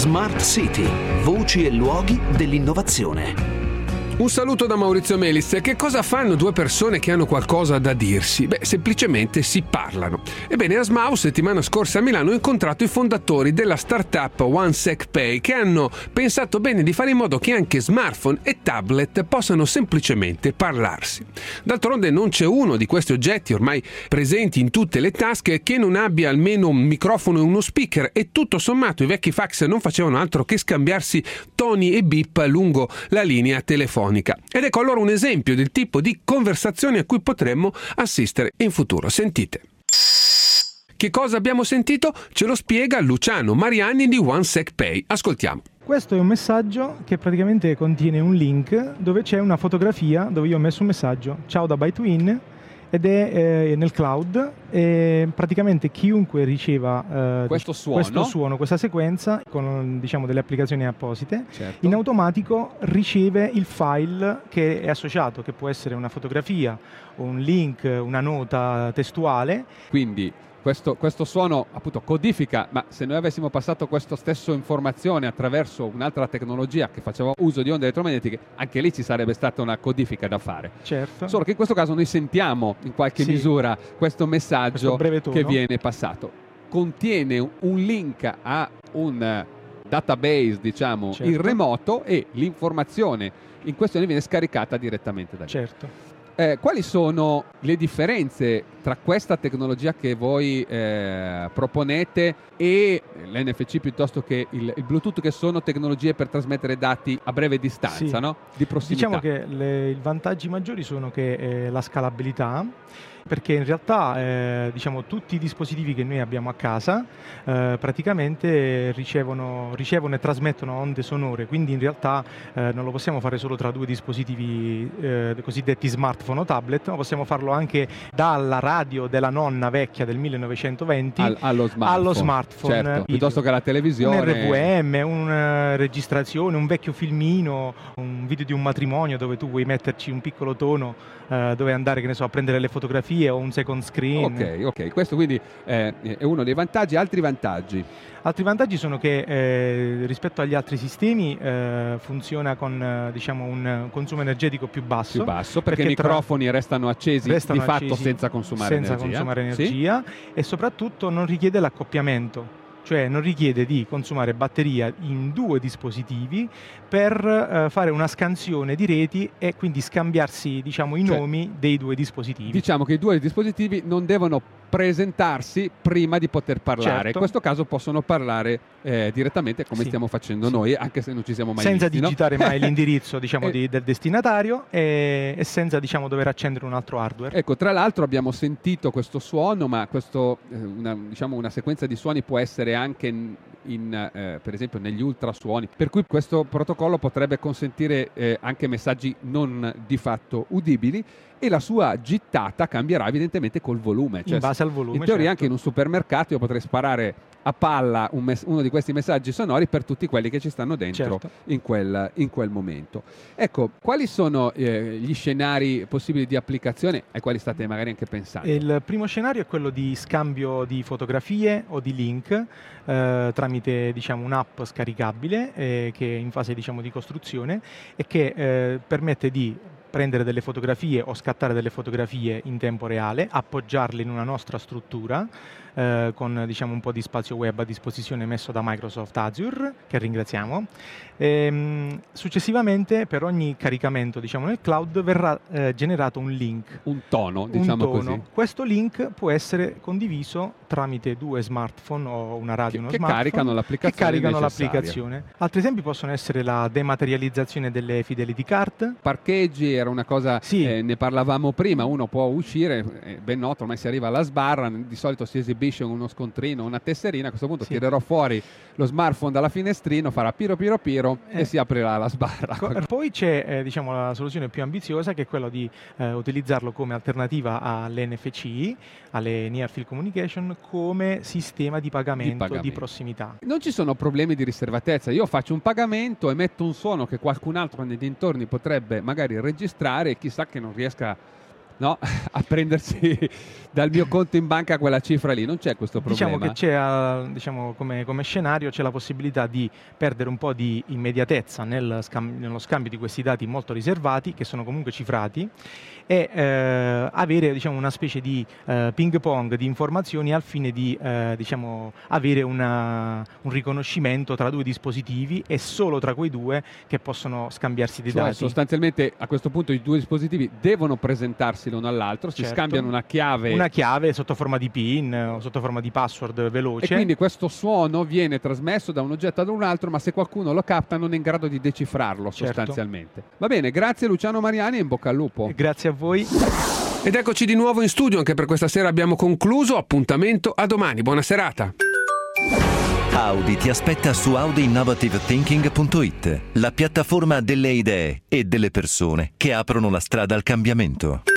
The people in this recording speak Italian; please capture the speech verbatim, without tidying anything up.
Smart City, voci e luoghi dell'innovazione. Un saluto da Maurizio Melis. Che cosa fanno due persone che hanno qualcosa da dirsi? Beh, semplicemente si parlano. Ebbene, a SMAU settimana scorsa a Milano ho incontrato i fondatori della startup OneSecPay, che hanno pensato bene di fare in modo che anche smartphone e tablet possano semplicemente parlarsi. D'altronde non c'è uno di questi oggetti ormai presenti in tutte le tasche che non abbia almeno un microfono e uno speaker, e tutto sommato i vecchi fax non facevano altro che scambiarsi toni e bip lungo la linea telefonica. Ed ecco allora un esempio del tipo di conversazioni a cui potremmo assistere in futuro. Sentite. Che cosa abbiamo sentito? Ce lo spiega Luciano Mariani di OneSecPay. Ascoltiamo. Questo è un messaggio che praticamente contiene un link dove c'è una fotografia dove io ho messo un messaggio: ciao da Bytewin, ed è eh, nel cloud, e praticamente chiunque riceva eh, questo, suono. questo suono, questa sequenza con, diciamo, delle applicazioni apposite, certo, in automatico riceve il file che è associato, che può essere una fotografia, un link, una nota testuale. Quindi Questo, questo suono appunto codifica, ma se noi avessimo passato questa stessa informazione attraverso un'altra tecnologia che faceva uso di onde elettromagnetiche, anche lì ci sarebbe stata una codifica da fare. Certo. Solo che in questo caso noi sentiamo in qualche sì. misura questo messaggio questo che viene passato. Contiene un link a un database, diciamo, certo, in remoto, e l'informazione in questione viene scaricata direttamente da lì. Certo. Eh, quali sono le differenze tra questa tecnologia che voi eh, proponete e l'N F C piuttosto che il, il Bluetooth, che sono tecnologie per trasmettere dati a breve distanza, sì. no? Di prossimità? Diciamo che le, i vantaggi maggiori sono che eh, la scalabilità, perché in realtà eh, diciamo, tutti i dispositivi che noi abbiamo a casa eh, praticamente ricevono, ricevono e trasmettono onde sonore, quindi in realtà eh, non lo possiamo fare solo tra due dispositivi eh, cosiddetti smartphone o tablet, ma possiamo farlo anche dalla radio della nonna vecchia del millenovecentoventi Al, allo smartphone, allo smartphone, certo, il, piuttosto che alla televisione, un R V M, una registrazione, un vecchio filmino, un video di un matrimonio dove tu vuoi metterci un piccolo tono eh, dove andare, che ne so, a prendere le fotografie, o un second screen. Ok, ok, questo quindi eh, è uno dei vantaggi. Altri vantaggi? Altri vantaggi sono che eh, rispetto agli altri sistemi eh, funziona con eh, diciamo un consumo energetico più basso. Più basso, perché, perché i microfoni tra... restano accesi restano di fatto accesi senza consumare senza energia. consumare energia, sì? E soprattutto non richiede l'accoppiamento. Cioè non richiede di consumare batteria in due dispositivi per eh, fare una scansione di reti e quindi scambiarsi, diciamo, i cioè, nomi dei due dispositivi. Diciamo che i due dispositivi non devono presentarsi prima di poter parlare. Certo. In questo caso possono parlare eh, direttamente, come sì. stiamo facendo sì. noi, anche se non ci siamo mai senza visti, digitare no? mai l'indirizzo, diciamo, e... di, del destinatario, e, e senza, diciamo, dover accendere un altro hardware. Ecco, tra l'altro abbiamo sentito questo suono, ma questo, eh, una, diciamo, una sequenza di suoni può essere anche in, in, eh, per esempio negli ultrasuoni, per cui questo protocollo potrebbe consentire eh, anche messaggi non di fatto udibili, e la sua gittata cambierà evidentemente col volume. Cioè, in base al volume, in teoria, certo. Anche in un supermercato io potrei sparare a palla un mes- uno di questi messaggi sonori per tutti quelli che ci stanno dentro, certo. in, quel, in quel momento. Ecco, quali sono eh, gli scenari possibili di applicazione ai quali state magari anche pensando? Il primo scenario è quello di scambio di fotografie o di link eh, tramite, diciamo, un'app scaricabile eh, che è in fase, diciamo, di costruzione e che eh, permette di prendere delle fotografie o scattare delle fotografie in tempo reale, appoggiarle in una nostra struttura eh, con, diciamo, un po' di spazio web a disposizione messo da Microsoft Azure, che ringraziamo. E, successivamente, per ogni caricamento, diciamo, nel cloud verrà eh, generato un link, un tono, diciamo un tono. così. Questo link può essere condiviso tramite due smartphone o una radio, che, uno che smartphone caricano l'applicazione, che caricano necessaria. l'applicazione. Altri esempi possono essere la dematerializzazione delle Fidelity Card. Parcheggi era una cosa, sì. eh, ne parlavamo prima, uno può uscire, è ben noto, ormai si arriva alla sbarra, di solito si esibisce uno scontrino, una tesserina, a questo punto sì. tirerò fuori lo smartphone dalla finestrino, farà piro piro piro eh. e si aprirà la sbarra. Poi c'è eh, diciamo, la soluzione più ambiziosa, che è quella di eh, utilizzarlo come alternativa all'N F C, alle Near Field Communication, come sistema di pagamento, di pagamento di prossimità. Non ci sono problemi di riservatezza, io faccio un pagamento, emetto un suono che qualcun altro nei dintorni potrebbe magari registrare, e chissà che non riesca no? a prendersi dal mio conto in banca quella cifra lì. Non c'è questo problema. Diciamo che c'è, diciamo, come, come scenario c'è la possibilità di perdere un po' di immediatezza nel scam- nello scambio di questi dati molto riservati, che sono comunque cifrati, e eh, avere, diciamo, una specie di eh, ping pong di informazioni al fine di eh, diciamo, avere una, un riconoscimento tra due dispositivi, e solo tra quei due che possono scambiarsi dei Cioè, dati. sostanzialmente a questo punto i due dispositivi devono presentarsi l'uno all'altro, si Certo. scambiano una chiave. Una chiave sotto forma di PIN o sotto forma di password veloce. E quindi questo suono viene trasmesso da un oggetto ad un altro, ma se qualcuno lo capta non è in grado di decifrarlo, Certo. sostanzialmente. Va bene, grazie Luciano Mariani e in bocca al lupo. Grazie a voi. Ed eccoci di nuovo in studio, anche per questa sera abbiamo concluso. Appuntamento a domani, buona serata. Audi ti aspetta su audi innovative thinking punto it, la piattaforma delle idee e delle persone che aprono la strada al cambiamento.